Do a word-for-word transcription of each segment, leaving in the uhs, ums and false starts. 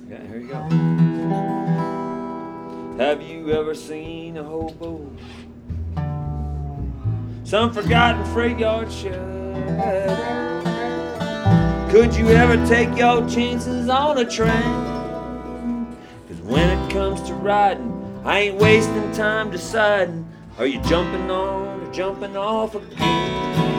Okay, here you go. Have you ever seen a hobo? Some forgotten freight yard shadow. Could you ever take your chances on a train? Cause when it comes to riding, I ain't wasting time deciding, are you jumping on or jumping off again?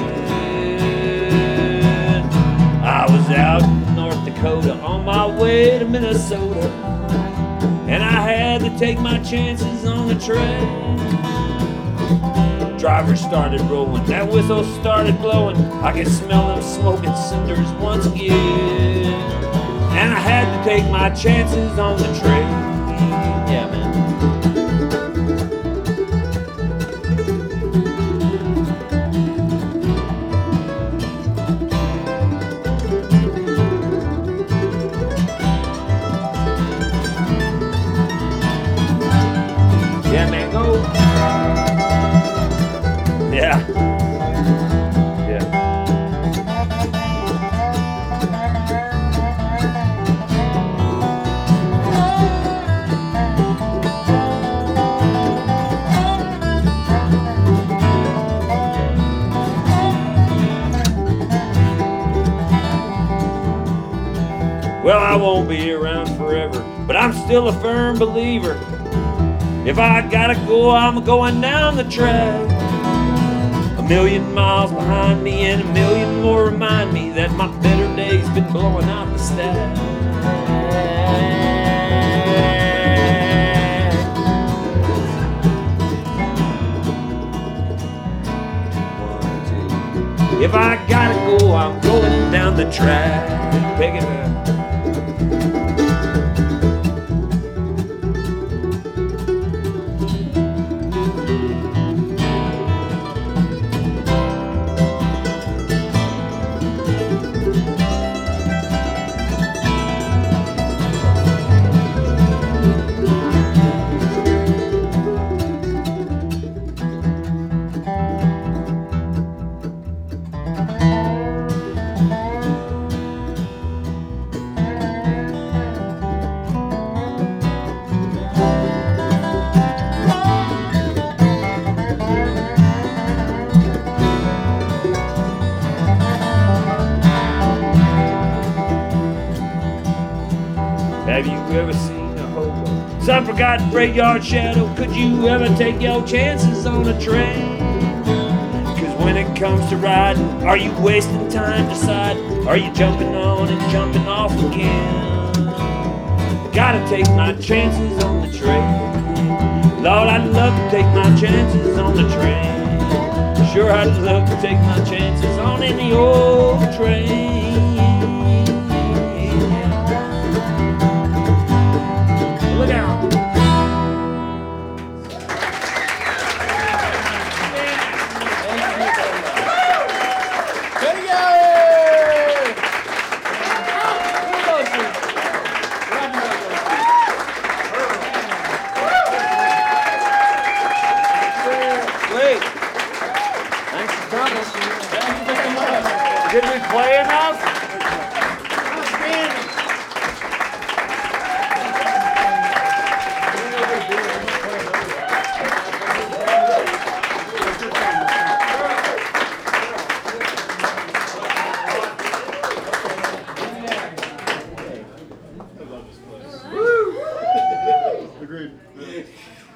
I was out in North Dakota on my way to Minnesota, and I had to take my chances on the train. Driver started rolling, that whistle started blowing, I could smell them smoking cinders once again. And I had to take my chances on the train. Yeah, man. Yeah, man, go. Yeah. Yeah. Well, I won't be around forever, but I'm still a firm believer. If I gotta go, I'm going down the track. A million miles behind me and a million more remind me that my better days been blowing out the stack. One, two. If I gotta go, I'm going down the track. Pick it up. Have you ever seen a hobo? Some forgotten freight yard shadow. Could you ever take your chances on a train? Cause when it comes to riding, are you wasting time deciding? Are you jumping on and jumping off again? Gotta take my chances on the train. Lord, I'd love to take my chances on the train. Sure, I'd love to take my chances on any old train. Look out. Wait. Thanks for coming. Did we play enough? Agreed.